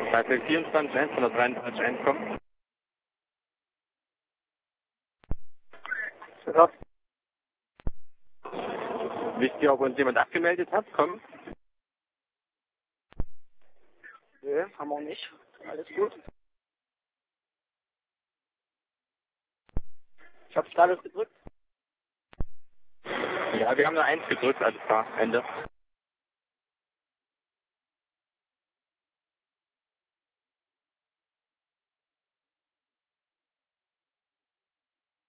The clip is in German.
Fahrzeug 24 123 einkommen. Ja. Wisst ihr, ob uns jemand abgemeldet hat? Komm. Nö, haben wir auch nicht. Alles gut. Ich hab's alles gedrückt. Ja, wir haben nur 1 gedrückt, alles klar. Ende.